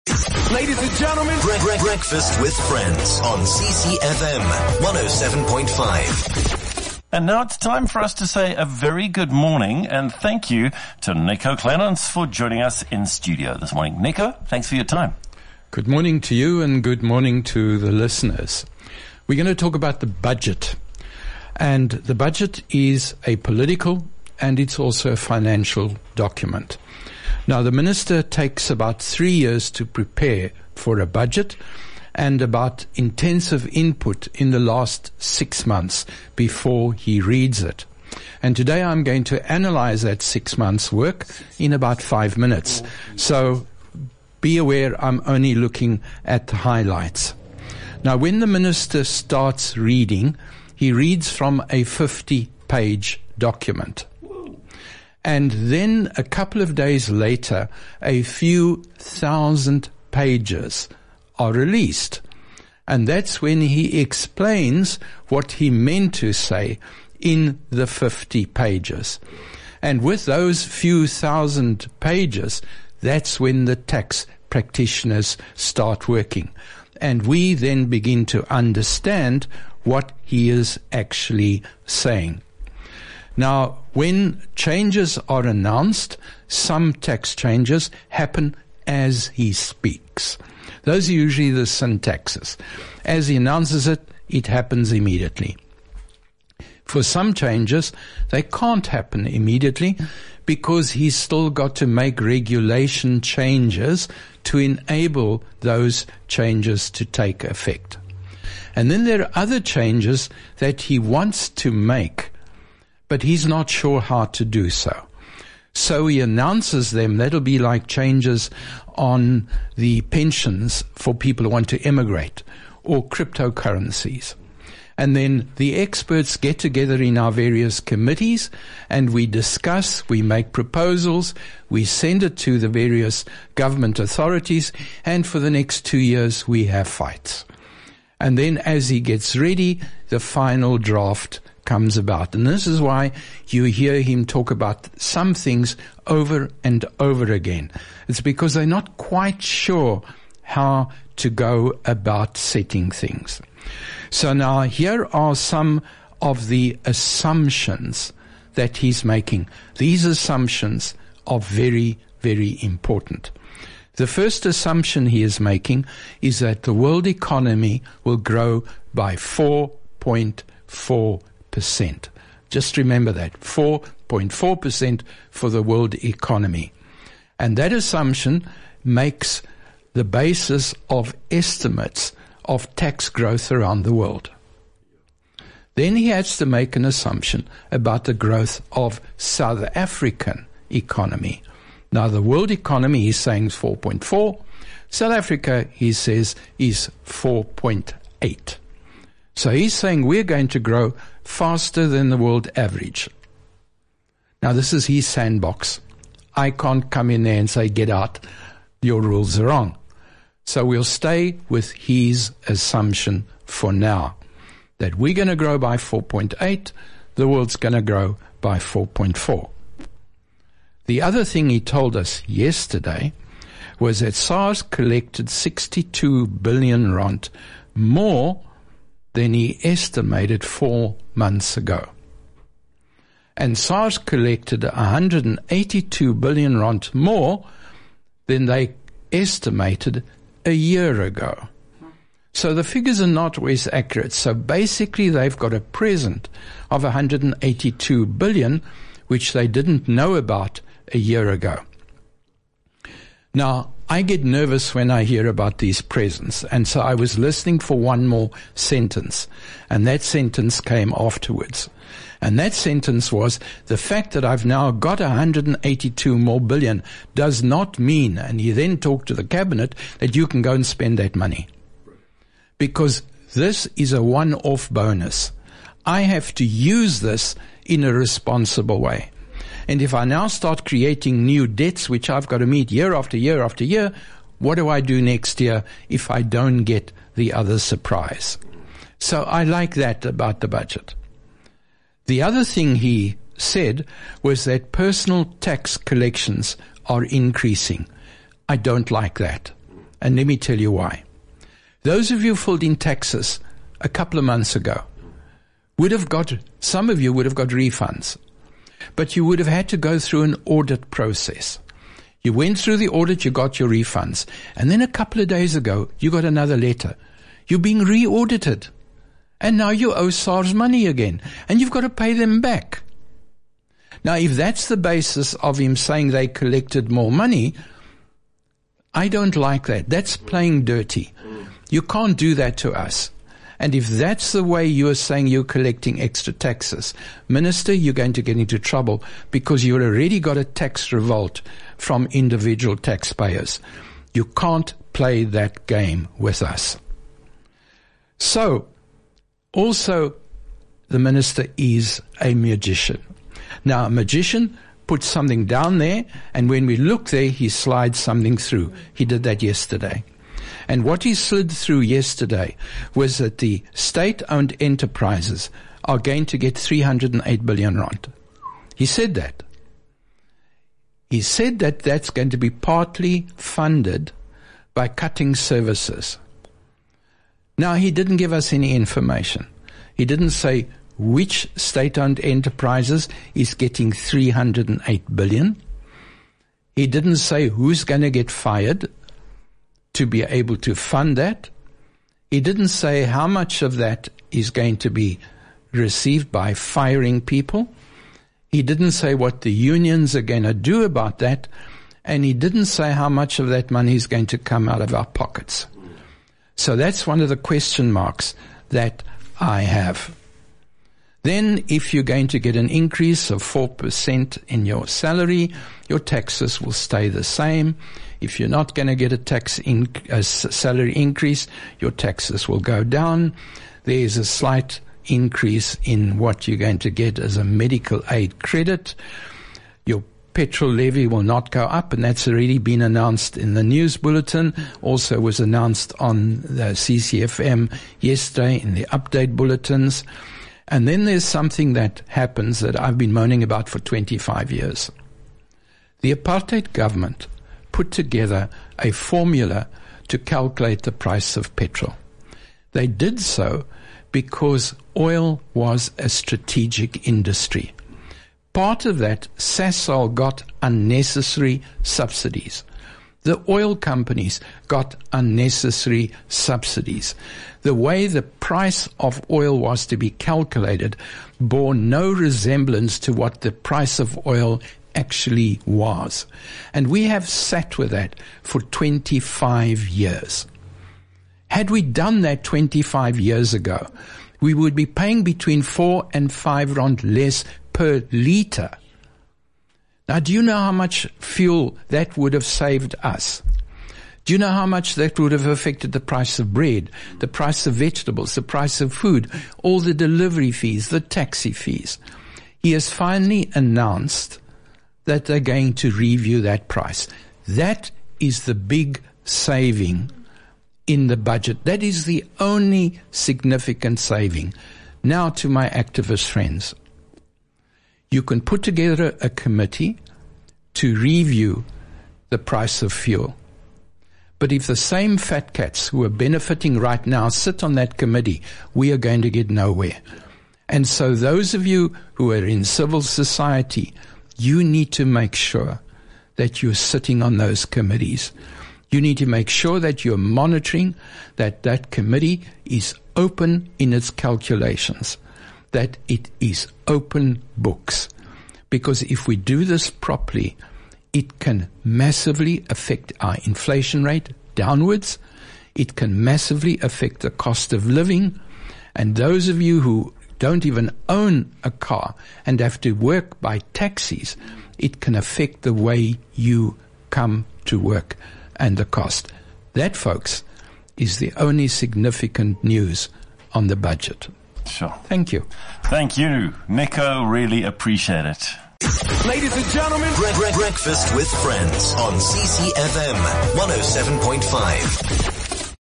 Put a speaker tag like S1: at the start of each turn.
S1: Ladies and gentlemen,
S2: Breakfast with Friends on CCFM 107.5.
S3: And now it's time for us to say a very good morning and thank you to Nico Clements for joining us in studio this morning. Nico, thanks for your time.
S4: Good morning to you and good morning to the listeners. We're going to talk about the budget. And the budget is a political and it's also a financial document. Now, the minister takes about 3 years to prepare for a budget and about intensive input in the last 6 months before he reads it. And today I'm going to analyze that 6 months' work in about 5 minutes. So be aware I'm only looking at the highlights. Now, when the minister starts reading, he reads from a 50-page document. And then a couple of days later, a few thousand pages are released. And that's when he explains what he meant to say in the 50 pages. And with those few thousand pages, that's when the tax practitioners start working. And we then begin to understand what he is actually saying. Now, when changes are announced, some tax changes happen as he speaks. Those are usually the syntaxes. As he announces it, it happens immediately. For some changes, they can't happen immediately because he's still got to make regulation changes to enable those changes to take effect. And then there are other changes that he wants to make, but he's not sure how to do so. So he announces them. That'll be like changes on the pensions for people who want to emigrate or cryptocurrencies. And then the experts get together in our various committees and we discuss, we make proposals, we send it to the various government authorities, and for the next 2 years we have fights. And then as he gets ready, the final draft comes about. And this is why you hear him talk about some things over and over again. It's because they're not quite sure how to go about setting things. So now here are some of the assumptions that he's making. These assumptions are very, very important. The first assumption he is making is that the world economy will grow by 4.4%. Just remember that, 4.4% for the world economy. And that assumption makes the basis of estimates of tax growth around the world. Then he has to make an assumption about the growth of South African economy. Now, the world economy, he's saying, is 4.4. South Africa, he says, is 4.8. So he's saying we're going to grow faster than the world average. Now, this is his sandbox. I can't come in there and say, get out, your rules are wrong. So we'll stay with his assumption for now, that we're going to grow by 4.8, the world's going to grow by 4.4. The other thing he told us yesterday was that SARS collected 62 billion rand more than he estimated 4 months ago. And SARS collected 182 billion rand more than they estimated a year ago. So the figures are not always accurate. So basically they've got a present of 182 billion, which they didn't know about a year ago. Now, I get nervous when I hear about these presents, and so I was listening for one more sentence, and that sentence came afterwards. And that sentence was, the fact that I've now got 182 more billion does not mean, and he then talked to the cabinet, that you can go and spend that money. Because this is a one-off bonus. I have to use this in a responsible way. And if I now start creating new debts, which I've got to meet year after year after year, what do I do next year if I don't get the other surprise? So I like that about the budget. The other thing he said was that personal tax collections are increasing. I don't like that. And let me tell you why. Those of you who filled in taxes a couple of months ago some of you would have got refunds, but you would have had to go through an audit process. You went through the audit, you got your refunds, and then a couple of days ago, you got another letter. You're being re-audited, and now you owe SARS money again, and you've got to pay them back. Now, if that's the basis of him saying they collected more money, I don't like that. That's playing dirty. You can't do that to us. And if that's the way you're saying you're collecting extra taxes, Minister, you're going to get into trouble because you've already got a tax revolt from individual taxpayers. You can't play that game with us. So, also, the Minister is a magician. Now, a magician puts something down there, and when we look there, he slides something through. He did that yesterday. And what he slid through yesterday was that the state-owned enterprises are going to get 308 billion rand. He said that. He said that that's going to be partly funded by cutting services. Now, he didn't give us any information. He didn't say which state-owned enterprises is getting 308 billion. He didn't say who's going to get fired to be able to fund that. He didn't say how much of that is going to be received by firing people. He didn't say what the unions are going to do about that. And he didn't say how much of that money is going to come out of our pockets. So that's one of the question marks that I have. Then if you're going to get an increase of 4% in your salary, your taxes will stay the same. If you're not going to get a salary increase, your taxes will go down. There's a slight increase in what you're going to get as a medical aid credit. Your petrol levy will not go up, and that's already been announced in the news bulletin. Also was announced on the CCFM yesterday in the update bulletins. And then there's something that happens that I've been moaning about for 25 years. The apartheid government put together a formula to calculate the price of petrol. They did so because oil was a strategic industry. Part of that, Sasol got unnecessary subsidies. The oil companies got unnecessary subsidies. The way the price of oil was to be calculated bore no resemblance to what the price of oil actually was. And we have sat with that for 25 years. Had we done that 25 years ago, we would be paying between 4 and 5 rand less per litre. Now, do you know how much fuel that would have saved us? Do you know how much that would have affected the price of bread, the price of vegetables, the price of food, all the delivery fees, the taxi fees? He has finally announced that they're going to review that price. That is the big saving in the budget. That is the only significant saving. Now to my activist friends. You can put together a committee to review the price of fuel. But if the same fat cats who are benefiting right now sit on that committee, we are going to get nowhere. And so those of you who are in civil society, you need to make sure that you're sitting on those committees. You need to make sure that you're monitoring that that committee is open in its calculations, that it is open books. Because if we do this properly, it can massively affect our inflation rate downwards. It can massively affect the cost of living. And those of you who don't even own a car and have to work by taxis, it can affect the way you come to work and the cost. That, folks, is the only significant news on the budget.
S3: Sure.
S4: Thank you.
S3: Thank you, Nico. Really appreciate it.
S2: Ladies and gentlemen, Breakfast with Friends on CCFM 107.5.